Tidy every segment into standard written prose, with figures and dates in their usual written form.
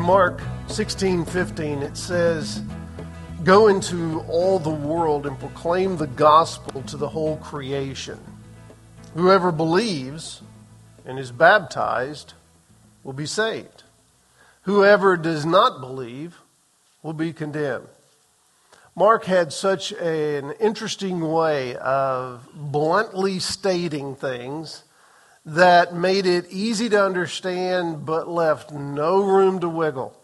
Mark 16:15, it says, "Go into all the world and proclaim the gospel to the whole creation. Whoever believes and is baptized will be saved. Whoever does not believe will be condemned." Mark had such an interesting way of bluntly stating things that made it easy to understand but left no room to wiggle.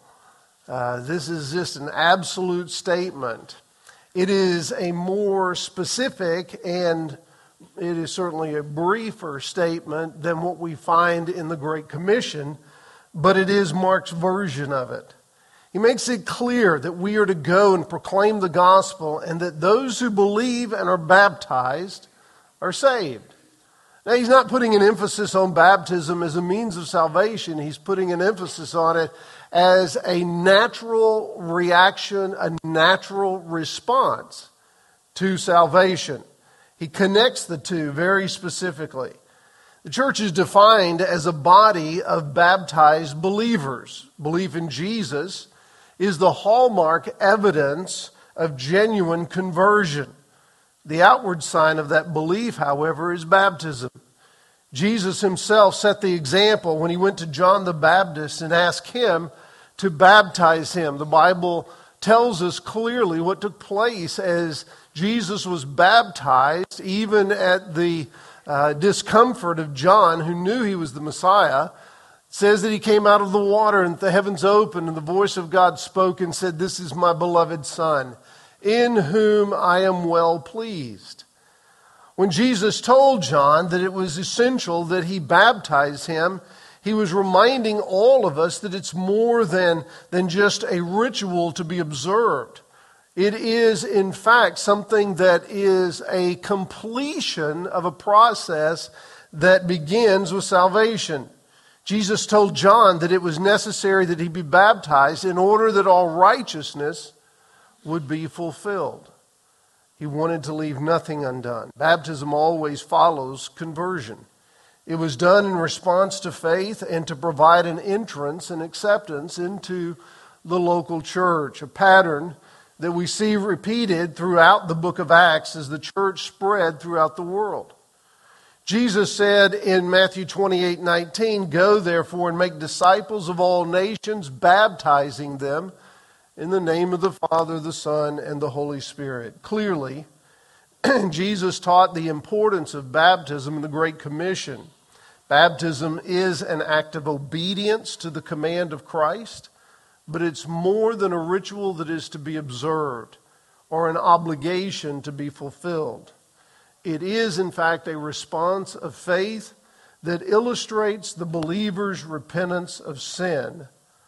This is just an absolute statement. It is a more specific and it is certainly a briefer statement than what we find in the Great Commission, but it is Mark's version of it. He makes it clear that we are to go and proclaim the gospel and that those who believe and are baptized are saved. Now, he's not putting an emphasis on baptism as a means of salvation. He's putting an emphasis on it as a natural reaction, a natural response to salvation. He connects the two very specifically. The church is defined as a body of baptized believers. Belief in Jesus is the hallmark evidence of genuine conversion. The outward sign of that belief, however, is baptism. Jesus himself set the example when he went to John the Baptist and asked him to baptize him. The Bible tells us clearly what took place as Jesus was baptized, even at the discomfort of John, who knew he was the Messiah. It says that he came out of the water and the heavens opened and the voice of God spoke and said, "This is my beloved Son, in whom I am well pleased." When Jesus told John that it was essential that he baptize him, he was reminding all of us that it's more than just a ritual to be observed. It is, in fact, something that is a completion of a process that begins with salvation. Jesus told John that it was necessary that he be baptized in order that all righteousness would be fulfilled. He wanted to leave nothing undone. Baptism always follows conversion. It was done in response to faith and to provide an entrance and acceptance into the local church, a pattern that we see repeated throughout the book of Acts as the church spread throughout the world. Jesus said in Matthew 28:19, "Go therefore and make disciples of all nations, baptizing them in the name of the Father, the Son, and the Holy Spirit." Clearly, Jesus taught the importance of baptism in the Great Commission. Baptism is an act of obedience to the command of Christ, but it's more than a ritual that is to be observed or an obligation to be fulfilled. It is, in fact, a response of faith that illustrates the believer's repentance of sin,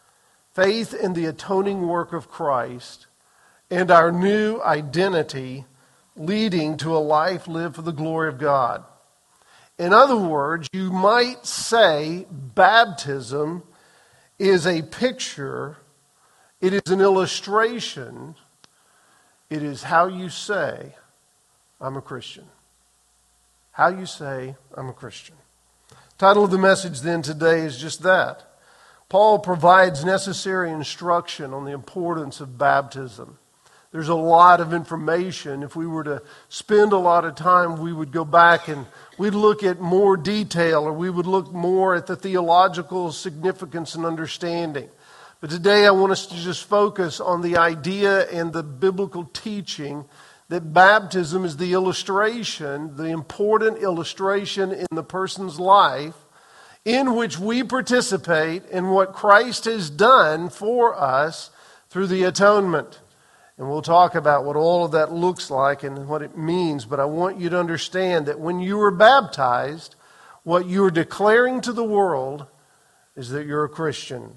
faith in the atoning work of Christ, and our new identity leading to a life lived for the glory of God. In other words, you might say baptism is a picture, it is an illustration, it is how you say, "I'm a Christian." How you say, "I'm a Christian." Title of the message then today is just that. Paul provides necessary instruction on the importance of baptism. There's a lot of information. If we were to spend a lot of time, we would go back and we'd look at more detail, or we would look more at the theological significance and understanding. But today I want us to just focus on the idea and the biblical teaching that baptism is the illustration, the important illustration in the person's life in which we participate in what Christ has done for us through the atonement. And we'll talk about what all of that looks like and what it means. But I want you to understand that when you are baptized, what you are declaring to the world is that you're a Christian.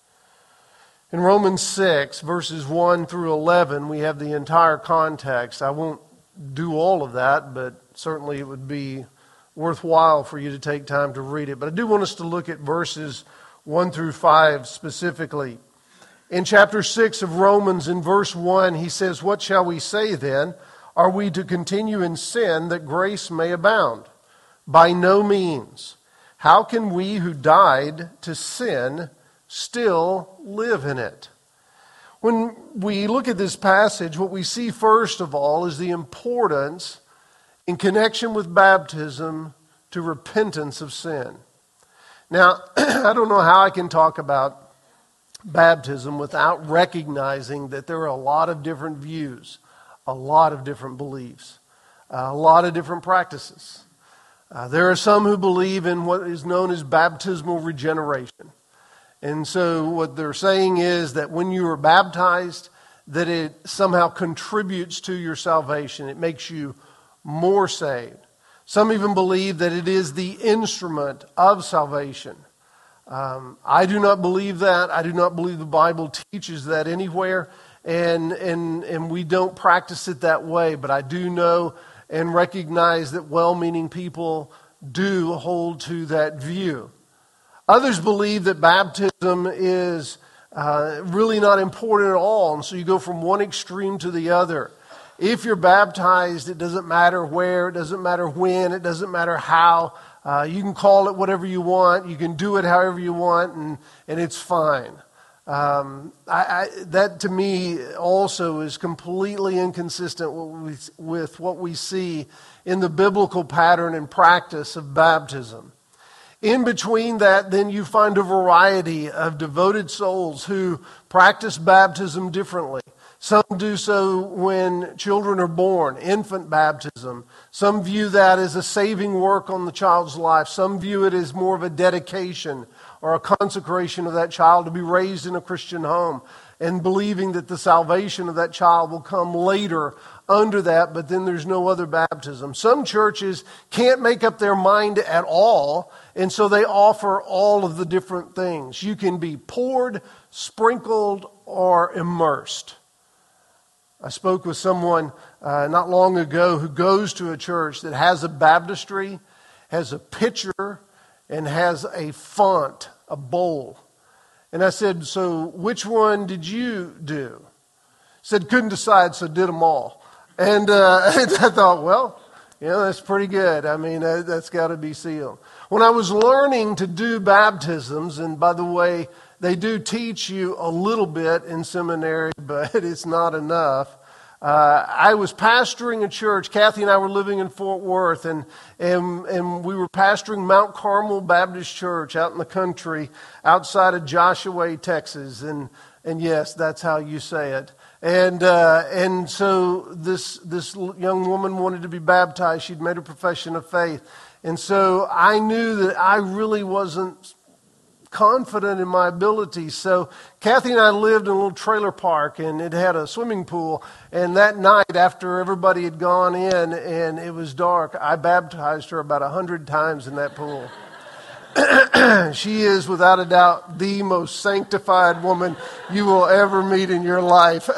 In Romans 6, verses 1 through 11, we have the entire context. I won't do all of that, but certainly it would be worthwhile for you to take time to read it. But I do want us to look at verses 1 through 5 specifically. In chapter 6 of Romans, in verse 1, he says, "What shall we say then? Are we to continue in sin that grace may abound? By no means. How can we who died to sin still live in it. When we look at this passage, what we see first of all is the importance in connection with baptism to repentance of sin. Now, I don't know how I can talk about baptism without recognizing that there are a lot of different views, a lot of different beliefs, a lot of different practices. There are some who believe in what is known as baptismal regeneration. And so what they're saying is that when you are baptized, that it somehow contributes to your salvation. It makes you more saved. Some even believe that it is the instrument of salvation. I do not believe that. I do not believe the Bible teaches that anywhere. And we don't practice it that way. But I do know and recognize that well-meaning people do hold to that view. Others believe that baptism is really not important at all, and so you go from one extreme to the other. If you're baptized, it doesn't matter where, it doesn't matter when, it doesn't matter how. You can call it whatever you want, you can do it however you want, and it's fine. That to me also is completely inconsistent with what we see in the biblical pattern and practice of baptism. In between that, then you find a variety of devoted souls who practice baptism differently. Some do so when children are born, infant baptism. Some view that as a saving work on the child's life. Some view it as more of a dedication or a consecration of that child to be raised in a Christian home, and believing that the salvation of that child will come later under that, but then there's no other baptism. Some churches can't make up their mind at all, and so they offer all of the different things. You can be poured, sprinkled, or immersed. I spoke with someone not long ago who goes to a church that has a baptistry, has a pitcher, and has a font, a bowl. And I said, so which one did you do? He said, couldn't decide, so did them all. And I thought, well, that's pretty good. I mean, that's got to be sealed. When I was learning to do baptisms, and by the way, they do teach you a little bit in seminary, but it's not enough. I was pastoring a church. Kathy and I were living in Fort Worth, and we were pastoring Mount Carmel Baptist Church out in the country outside of Joshua, Texas. And yes, that's how you say it. And so this young woman wanted to be baptized. She'd made a profession of faith. And so I knew that I really wasn't confident in my abilities. So Kathy and I lived in a little trailer park, and it had a swimming pool. And that night, after everybody had gone in and it was dark, I baptized her about 100 times in that pool. She is, without a doubt, the most sanctified woman you will ever meet in your life.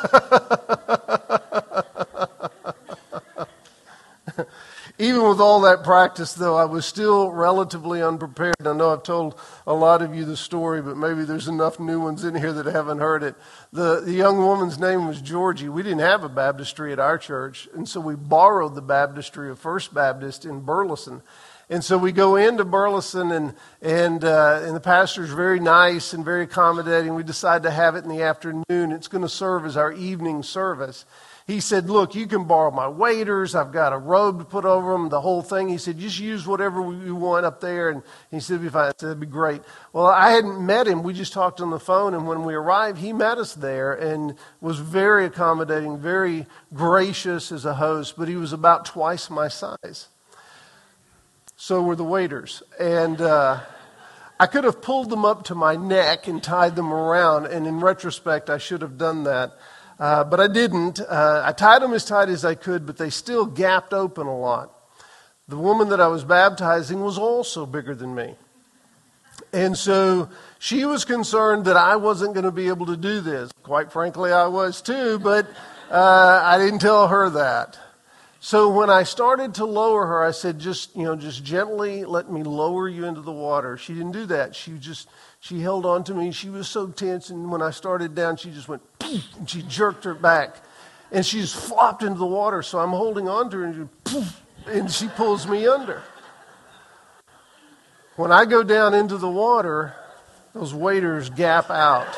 Even with all that practice, though, I was still relatively unprepared. I know I've told a lot of you the story, but maybe there's enough new ones in here that haven't heard it. The young woman's name was Georgie. We didn't have a baptistry at our church, and so we borrowed the baptistry of First Baptist in Burleson. And so we go into Burleson, and the pastor's very nice and very accommodating. We decide to have it in the afternoon. It's going to serve as our evening service. He said, look, you can borrow my waders. I've got a robe to put over them, the whole thing. He said, just use whatever you want up there. And he said, it'd be fine. I said, that'd be great. Well, I hadn't met him. We just talked on the phone. And when we arrived, he met us there and was very accommodating, very gracious as a host. But he was about twice my size. So were the waiters. And I could have pulled them up to my neck and tied them around. And in retrospect, I should have done that. But I didn't. I tied them as tight as I could, but they still gapped open a lot. The woman that I was baptizing was also bigger than me. And so she was concerned that I wasn't going to be able to do this. Quite frankly, I was too, but I didn't tell her that. So when I started to lower her, I said, just gently let me lower you into the water. She didn't do that. She held on to me. She was so tense. And when I started down, she just went, poof, and she jerked her back. And she just flopped into the water. So I'm holding on to her, and poof, and she pulls me under. When I go down into the water, Those waders gap out.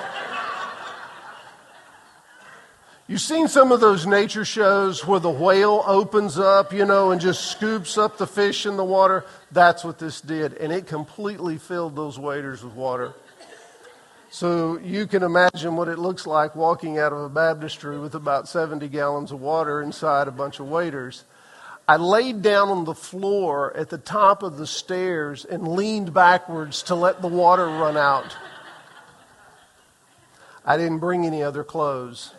You've seen some of those nature shows where the whale opens up, and just scoops up the fish in the water. That's what this did. And it completely filled those waders with water. So you can imagine what it looks like walking out of a baptistry with about 70 gallons of water inside a bunch of waders. I laid down on the floor at the top of the stairs and leaned backwards to let the water run out. I didn't bring any other clothes.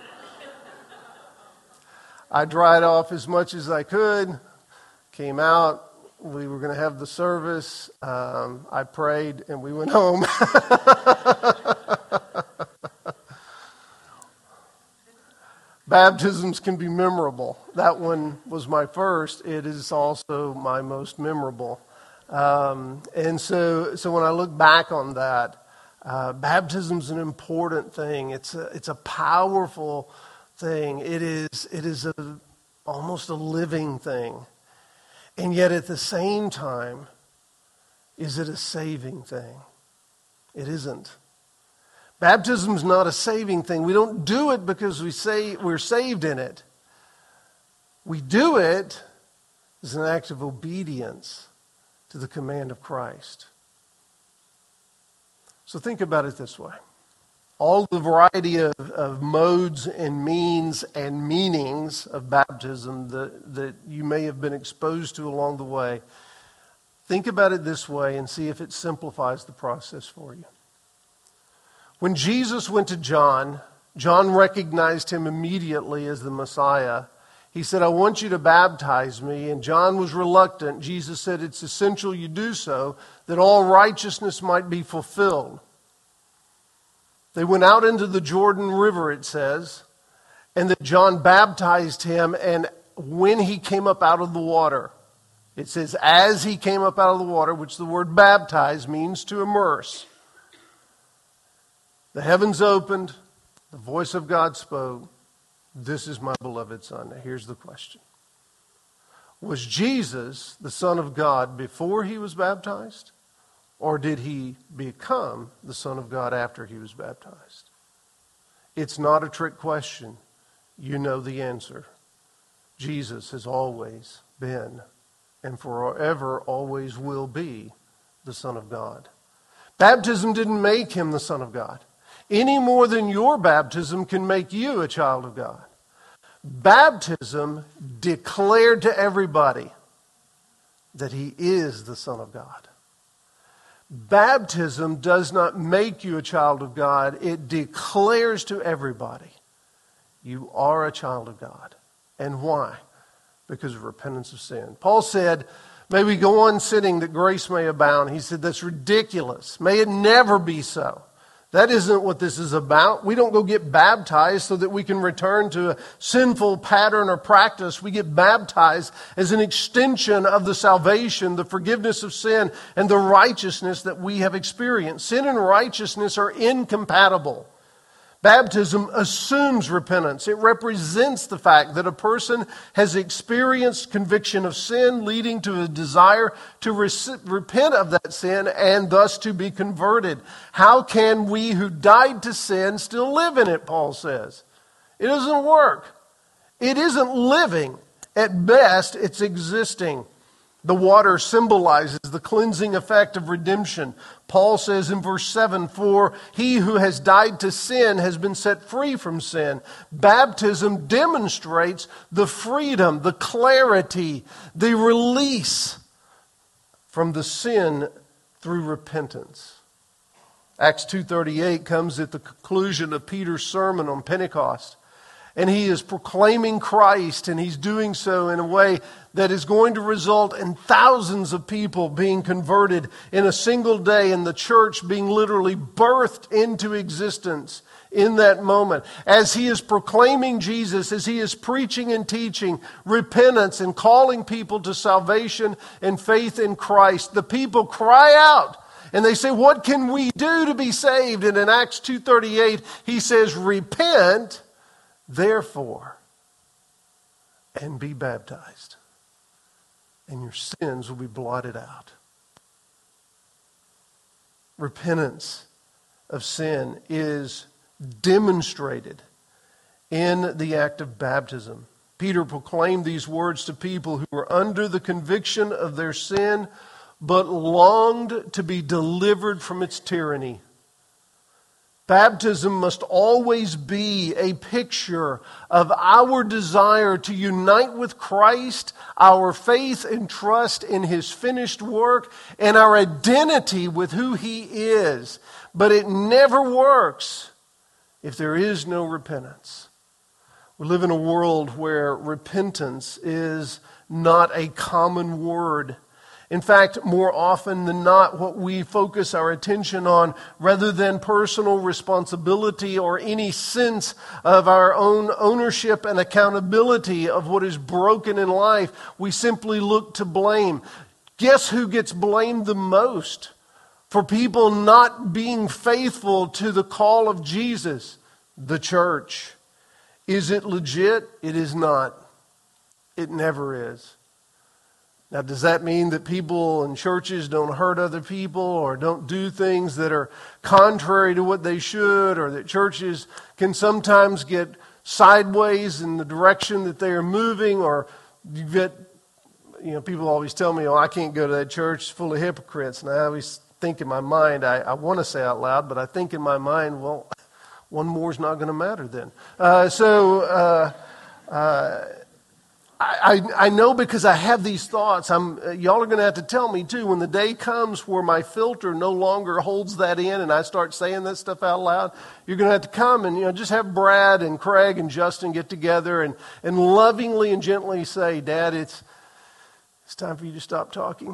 I dried off as much as I could, came out. We were going to have the service. I prayed and we went home. Baptisms can be memorable. That one was my first. It is also my most memorable. And so when I look back on that, baptism is an important thing. It's a powerful thing. It is almost a living thing. And yet at the same time, is it a saving thing? It isn't. Baptism is not a saving thing. We don't do it because we say we're saved in it. We do it as an act of obedience to the command of Christ. So think about it this way. All the variety of modes and means and meanings of baptism that you may have been exposed to along the way, think about it this way and see if it simplifies the process for you. When Jesus went to John, John recognized him immediately as the Messiah. He said, I want you to baptize me. And John was reluctant. Jesus said, it's essential you do so, that all righteousness might be fulfilled. They went out into the Jordan River, it says, and that John baptized him, and when he came up out of the water, it says, as he came up out of the water, which the word baptize means to immerse, the heavens opened, the voice of God spoke, this is my beloved Son. Now here's the question. Was Jesus the Son of God before he was baptized? Or did he become the Son of God after he was baptized? It's not a trick question. You know the answer. Jesus has always been and forever always will be the Son of God. Baptism didn't make him the Son of God, any more than your baptism can make you a child of God. Baptism declared to everybody that he is the Son of God. Baptism does not make you a child of God. It declares to everybody, you are a child of God. And why? Because of repentance of sin. Paul said, may we go on sinning that grace may abound. He said, that's ridiculous. May it never be so. That isn't what this is about. We don't go get baptized so that we can return to a sinful pattern or practice. We get baptized as an extension of the salvation, the forgiveness of sin, and the righteousness that we have experienced. Sin and righteousness are incompatible. Baptism assumes repentance. It represents the fact that a person has experienced conviction of sin, leading to a desire to repent of that sin and thus to be converted. How can we who died to sin still live in it, Paul says? It doesn't work. It isn't living. At best, it's existing. The water symbolizes the cleansing effect of redemption. Paul says in verse 7, for he who has died to sin has been set free from sin. Baptism demonstrates the freedom, the clarity, the release from the sin through repentance. Acts 2:38 comes at the conclusion of Peter's sermon on Pentecost. And he is proclaiming Christ, and he's doing so in a way that is going to result in thousands of people being converted in a single day, and the church being literally birthed into existence in that moment. As he is proclaiming Jesus, as he is preaching and teaching repentance and calling people to salvation and faith in Christ, the people cry out. And they say, what can we do to be saved? And in Acts 2:38, he says, repent, therefore, and be baptized, and your sins will be blotted out. Repentance of sin is demonstrated in the act of baptism. Peter proclaimed these words to people who were under the conviction of their sin, but longed to be delivered from its tyranny. Baptism must always be a picture of our desire to unite with Christ, our faith and trust in His finished work, and our identity with who He is. But it never works if there is no repentance. We live in a world where repentance is not a common word. In fact, more often than not, what we focus our attention on, rather than personal responsibility or any sense of our own ownership and accountability of what is broken in life, we simply look to blame. Guess who gets blamed the most for people not being faithful to the call of Jesus? The church. Is it legit? It is not. It never is. Now, does that mean that people in churches don't hurt other people or don't do things that are contrary to what they should, or that churches can sometimes get sideways in the direction that they are moving? Or you get, people always tell me, oh, I can't go to that church, it's full of hypocrites. And I always think in my mind, I want to say out loud, but I think in my mind, well, one more is not going to matter then. I know because I have these thoughts. Y'all are going to have to tell me too, when the day comes where my filter no longer holds that in and I start saying that stuff out loud, you're going to have to come and just have Brad and Craig and Justin get together and lovingly and gently say, Dad, it's time for you to stop talking.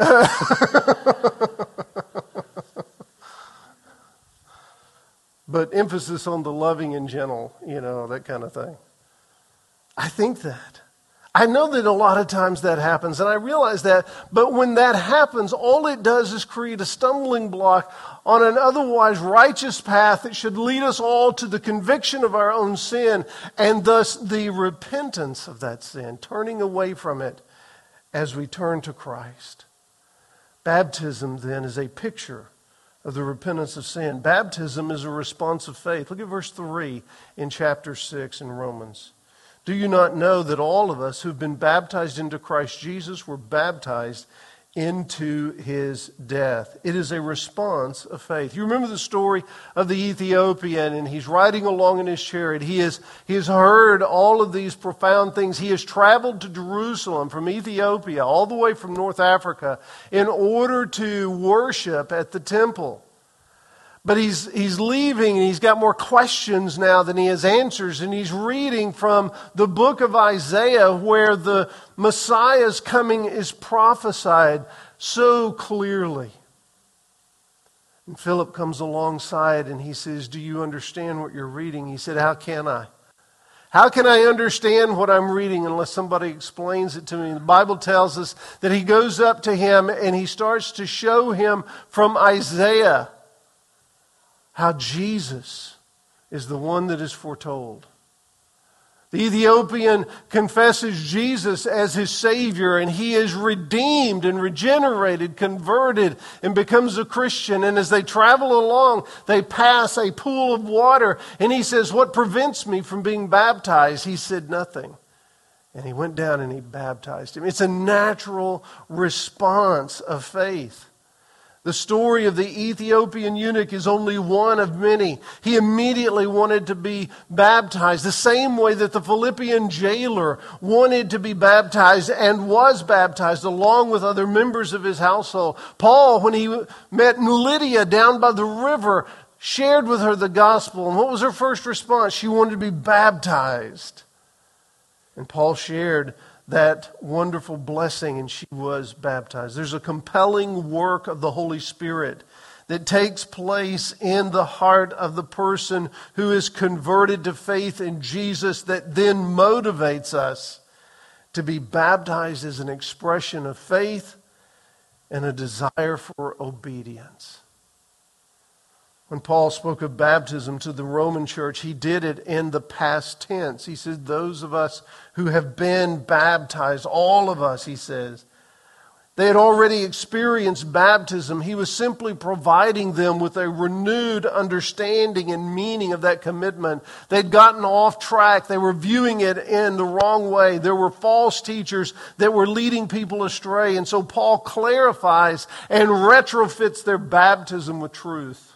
But emphasis on the loving and gentle, that kind of thing. I think that. I know that a lot of times that happens, and I realize that. But when that happens, all it does is create a stumbling block on an otherwise righteous path that should lead us all to the conviction of our own sin, and thus the repentance of that sin, turning away from it as we turn to Christ. Baptism, then, is a picture of the repentance of sin. Baptism is a response of faith. Look at verse 3 in chapter 6 in Romans. Do you not know that all of us who've been baptized into Christ Jesus were baptized into His death? It is a response of faith. You remember the story of the Ethiopian, and he's riding along in his chariot. He has heard all of these profound things. He has traveled to Jerusalem from Ethiopia, all the way from North Africa, in order to worship at the temple. But he's leaving, and he's got more questions now than he has answers. And he's reading from the book of Isaiah, where the Messiah's coming is prophesied so clearly. And Philip comes alongside and he says, do you understand what you're reading? He said, how can I? How can I understand what I'm reading unless somebody explains it to me? The Bible tells us that he goes up to him and he starts to show him from Isaiah how Jesus is the one that is foretold. The Ethiopian confesses Jesus as his Savior, and he is redeemed and regenerated, converted, and becomes a Christian. And as they travel along, they pass a pool of water, and he says, what prevents me from being baptized? He said, nothing. And he went down and he baptized him. It's a natural response of faith. The story of the Ethiopian eunuch is only one of many. He immediately wanted to be baptized, the same way that the Philippian jailer wanted to be baptized and was baptized along with other members of his household. Paul, when he met Lydia down by the river, shared with her the gospel. And what was her first response? She wanted to be baptized. And Paul shared that wonderful blessing, and she was baptized. There's a compelling work of the Holy Spirit that takes place in the heart of the person who is converted to faith in Jesus that then motivates us to be baptized as an expression of faith and a desire for obedience. When Paul spoke of baptism to the Roman church, he did it in the past tense. He said, those of us who have been baptized, all of us, he says, They had already experienced baptism. He was simply providing them with a renewed understanding and meaning of that commitment. They'd gotten off track. They were viewing it in the wrong way. There were false teachers that were leading people astray. And so Paul clarifies and retrofits their baptism with truth.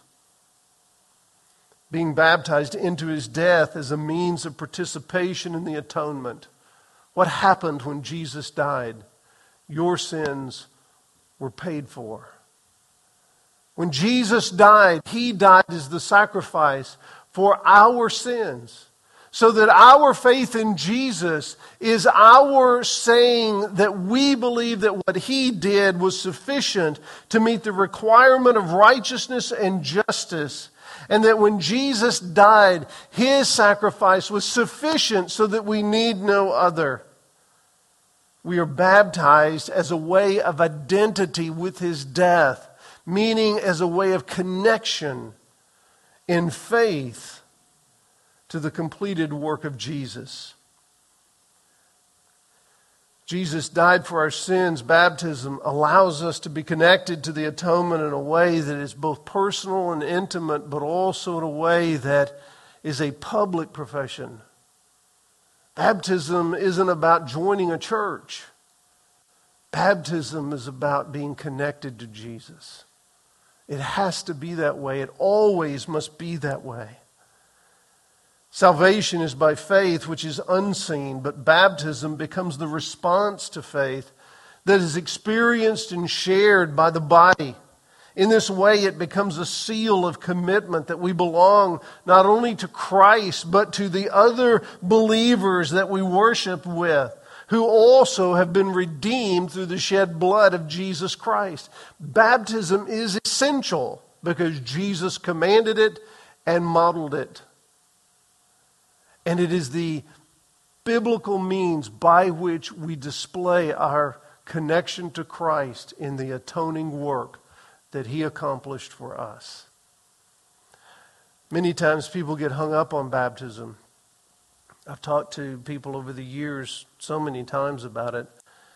Being baptized into his death as a means of participation in the atonement. What happened when Jesus died? Your sins were paid for. When Jesus died, he died as the sacrifice for our sins. So that our faith in Jesus is our saying that we believe that what he did was sufficient to meet the requirement of righteousness and justice. And that when Jesus died, his sacrifice was sufficient so that we need no other. We are baptized as a way of identity with his death, meaning as a way of connection in faith to the completed work of Jesus. Jesus died for our sins. Baptism allows us to be connected to the atonement in a way that is both personal and intimate, but also in a way that is a public profession. Baptism isn't about joining a church. Baptism is about being connected to Jesus. It has to be that way. It always must be that way. Salvation is by faith, which is unseen, but baptism becomes the response to faith that is experienced and shared by the body. In this way, it becomes a seal of commitment that we belong not only to Christ, but to the other believers that we worship with, who also have been redeemed through the shed blood of Jesus Christ. Baptism is essential because Jesus commanded it and modeled it. And it is the biblical means by which we display our connection to Christ in the atoning work that he accomplished for us. Many times people get hung up on baptism. I've talked to people over the years so many times about it.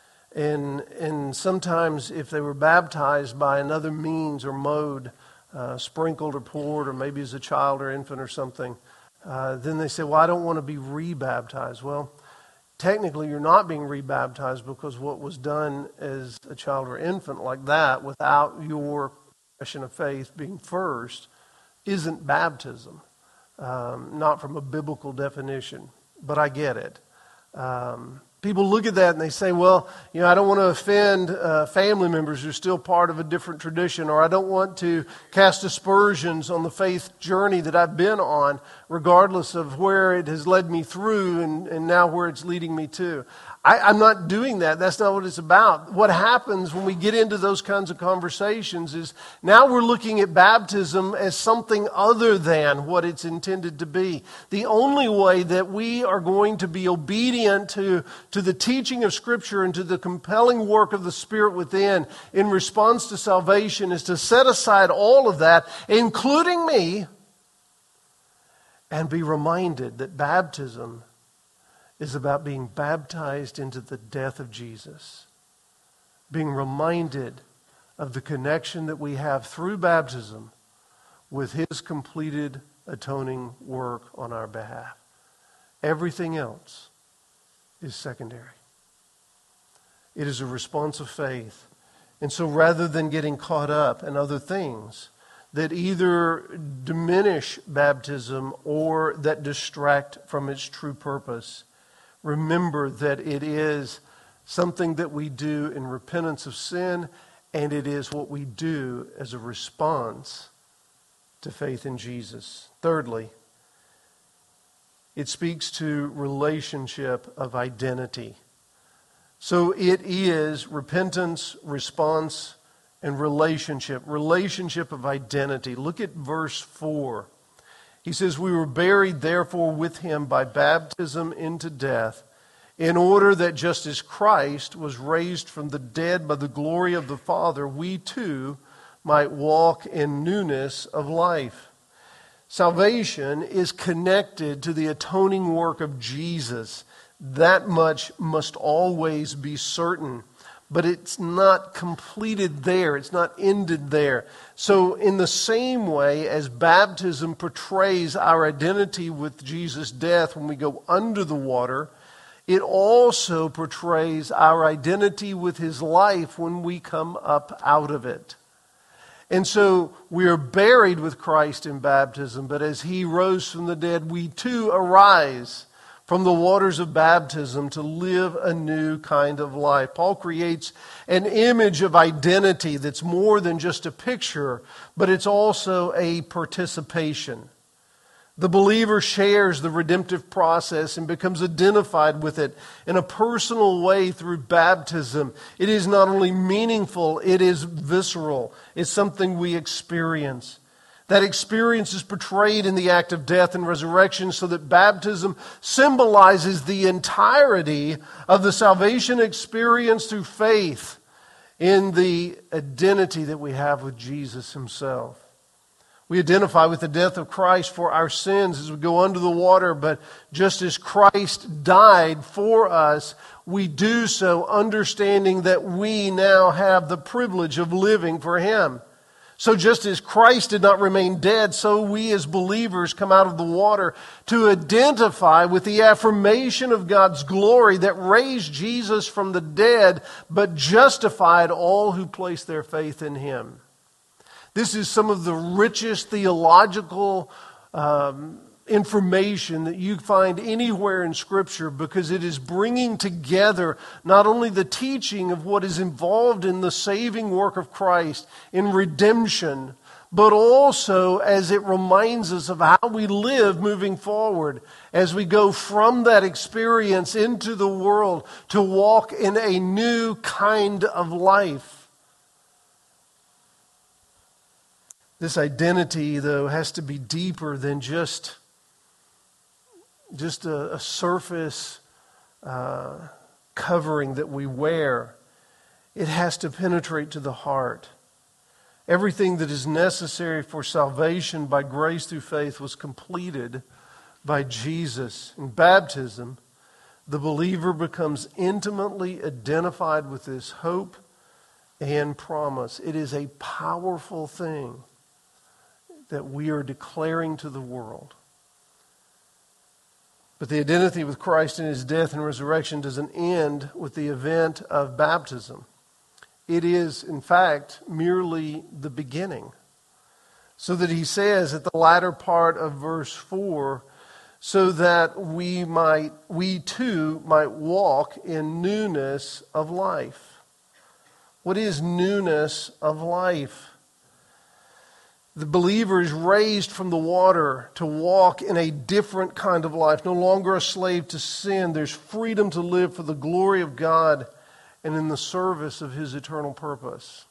And sometimes if they were baptized by another means or mode, sprinkled or poured, or maybe as a child or infant or something, then they say, well, I don't want to be rebaptized. Well, technically you're not being rebaptized because what was done as a child or infant like that without your profession of faith being first isn't baptism. Not from a biblical definition, but I get it. People look at that and they say, well, I don't want to offend family members who are still part of a different tradition, or I don't want to cast aspersions on the faith journey that I've been on, regardless of where it has led me through and now where it's leading me to. I'm not doing that. That's not what it's about. What happens when we get into those kinds of conversations is now we're looking at baptism as something other than what it's intended to be. The only way that we are going to be obedient to the teaching of Scripture and to the compelling work of the Spirit within in response to salvation is to set aside all of that, including me, and be reminded that baptism is about being baptized into the death of Jesus. Being reminded of the connection that we have through baptism with his completed atoning work on our behalf. Everything else is secondary. It is a response of faith. And so rather than getting caught up in other things that either diminish baptism or that distract from its true purpose, remember that it is something that we do in repentance of sin, and it is what we do as a response to faith in Jesus. Thirdly, it speaks to relationship of identity. So it is repentance, response, and relationship. Relationship of identity. Look at verse 4. He says, we were buried therefore with him by baptism into death, in order that just as Christ was raised from the dead by the glory of the Father, we too might walk in newness of life. Salvation is connected to the atoning work of Jesus. That much must always be certain. but it's not completed there. It's not ended there. So in the same way as baptism portrays our identity with Jesus' death when we go under the water, it also portrays our identity with his life when we come up out of it. And so we are buried with Christ in baptism, but as he rose from the dead, we too arise from the waters of baptism to live a new kind of life. Paul creates an image of identity that's more than just a picture, but it's also a participation. The believer shares the redemptive process and becomes identified with it in a personal way through baptism. It is not only meaningful, it is visceral. It's something we experience. That experience is portrayed in the act of death and resurrection, so that baptism symbolizes the entirety of the salvation experience through faith in the identity that we have with Jesus himself. We identify with the death of Christ for our sins as we go under the water, but just as Christ died for us, we do so understanding that we now have the privilege of living for him. So just as Christ did not remain dead, so we as believers come out of the water to identify with the affirmation of God's glory that raised Jesus from the dead, but justified all who place their faith in him. This is some of the richest theological information that you find anywhere in Scripture, because it is bringing together not only the teaching of what is involved in the saving work of Christ in redemption, but also as it reminds us of how we live moving forward as we go from that experience into the world to walk in a new kind of life. This identity, though, has to be deeper than just a surface covering that we wear. It has to penetrate to the heart. Everything that is necessary for salvation by grace through faith was completed by Jesus. In baptism, the believer becomes intimately identified with this hope and promise. It is a powerful thing that we are declaring to the world. But the identity with Christ in his death and resurrection doesn't end with the event of baptism. It is, in fact, merely the beginning. So that he says at the latter part of verse 4, so that we too might walk in newness of life. What is newness of life? The believer is raised from the water to walk in a different kind of life, no longer a slave to sin. There's freedom to live for the glory of God and in the service of his eternal purpose.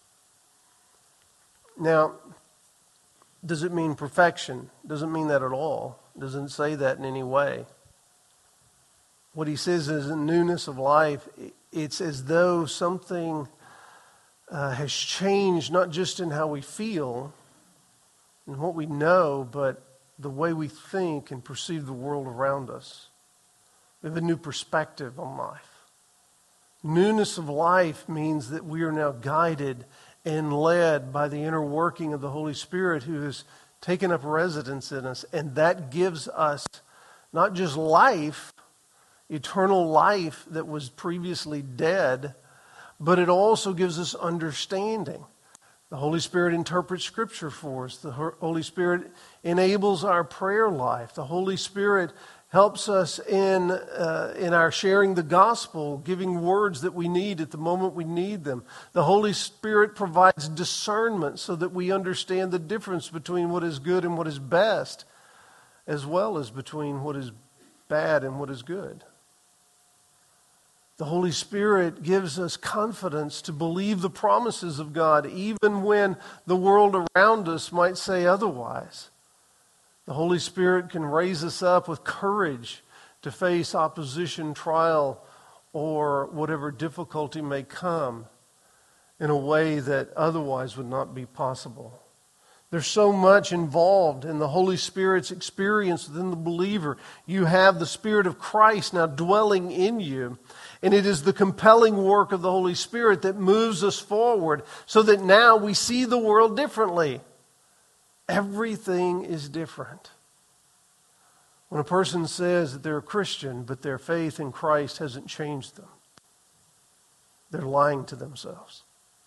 Now, does it mean perfection? Doesn't mean that at all. Doesn't say that in any way. What he says is in newness of life, it's as though something has changed, not just in how we feel and what we know, but the way we think and perceive the world around us. We have a new perspective on life. Newness of life means that we are now guided and led by the inner working of the Holy Spirit, who has taken up residence in us. And that gives us not just life, eternal life that was previously dead, but it also gives us understanding. The Holy Spirit interprets Scripture for us. The Holy Spirit enables our prayer life. The Holy Spirit helps us in our sharing the gospel, giving words that we need at the moment we need them. The Holy Spirit provides discernment so that we understand the difference between what is good and what is best, as well as between what is bad and what is good. The Holy Spirit gives us confidence to believe the promises of God, even when the world around us might say otherwise. The Holy Spirit can raise us up with courage to face opposition, trial, or whatever difficulty may come in a way that otherwise would not be possible. There's so much involved in the Holy Spirit's experience within the believer. You have the Spirit of Christ now dwelling in you. And it is the compelling work of the Holy Spirit that moves us forward so that now we see the world differently. Everything is different. When a person says that they're a Christian, but their faith in Christ hasn't changed them, they're lying to themselves.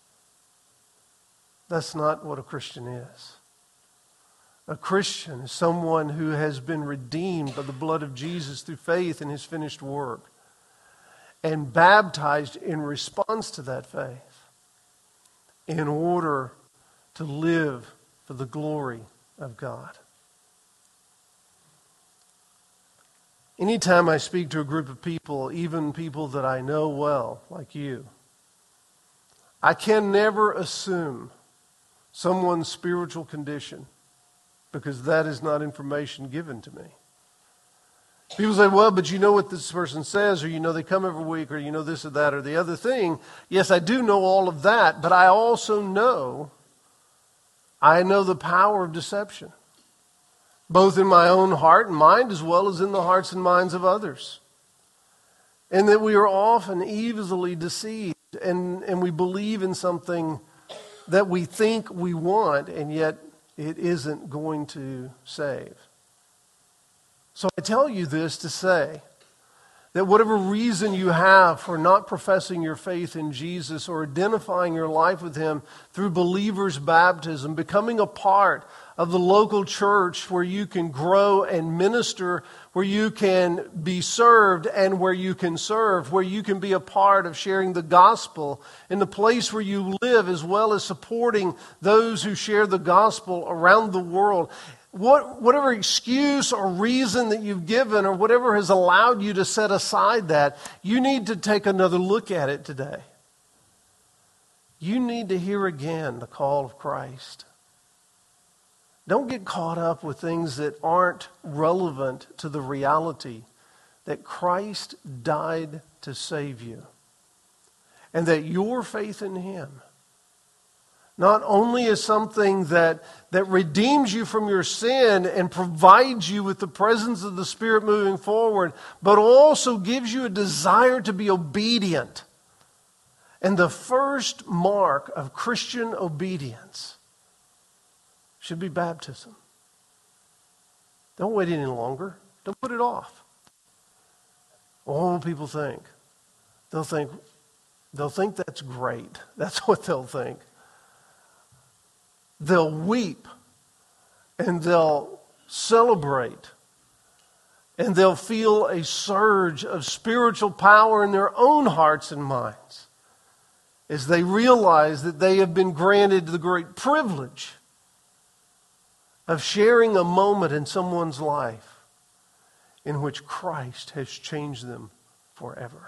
That's not what a Christian is. A Christian is someone who has been redeemed by the blood of Jesus through faith in His finished work and baptized in response to that faith in order to live for the glory of God. Anytime I speak to a group of people, even people that I know well, like you, I can never assume someone's spiritual condition because that is not information given to me. People say, well, but you know what this person says, or you know they come every week, or you know this or that or the other thing. Yes, I do know all of that, but I also know the power of deception, both in my own heart and mind as well as in the hearts and minds of others. And that we are often easily deceived, and we believe in something that we think we want, and yet it isn't going to save. So I tell you this to say that whatever reason you have for not professing your faith in Jesus or identifying your life with Him through believers' baptism, becoming a part of the local church where you can grow and minister, where you can be served and where you can serve, where you can be a part of sharing the gospel in the place where you live, as well as supporting those who share the gospel around the world. Whatever excuse or reason that you've given or whatever has allowed you to set aside that, you need to take another look at it today. You need to hear again the call of Christ. Don't get caught up with things that aren't relevant to the reality that Christ died to save you, and that your faith in Him not only is something that redeems you from your sin and provides you with the presence of the Spirit moving forward, but also gives you a desire to be obedient. And the first mark of Christian obedience should be baptism. Don't wait any longer. Don't put it off. What will people think? They'll think that's great. That's what they'll think. They'll weep and they'll celebrate and they'll feel a surge of spiritual power in their own hearts and minds as they realize that they have been granted the great privilege of sharing a moment in someone's life in which Christ has changed them forever.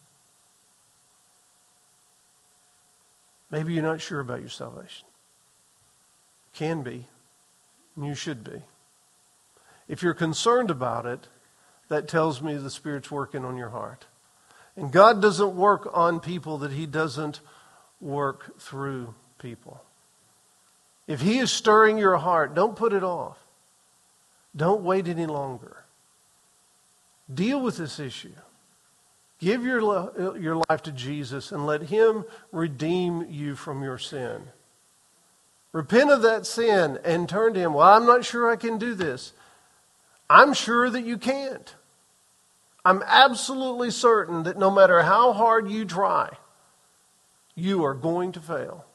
Maybe you're not sure about your salvation. Can be, and you should be. If you're concerned about it, that tells me the Spirit's working on your heart. And God doesn't work on people that He doesn't work through people. If He is stirring your heart, don't put it off. Don't wait any longer. Deal with this issue. Give your life to Jesus and let Him redeem you from your sin. Repent of that sin and turn to Him. Well, I'm not sure I can do this. I'm sure that you can't. I'm absolutely certain that no matter how hard you try, you are going to fail.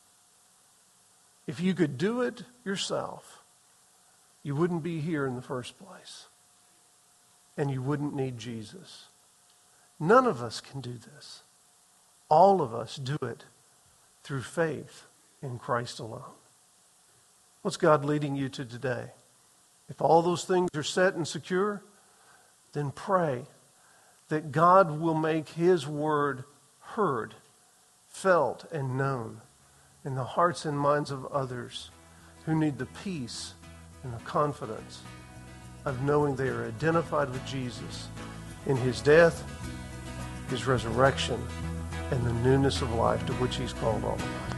If you could do it yourself, you wouldn't be here in the first place. And you wouldn't need Jesus. None of us can do this. All of us do it through faith in Christ alone. What's God leading you to today? If all those things are set and secure, then pray that God will make His word heard, felt, and known in the hearts and minds of others who need the peace and the confidence of knowing they are identified with Jesus in His death, His resurrection, and the newness of life to which He's called all of us.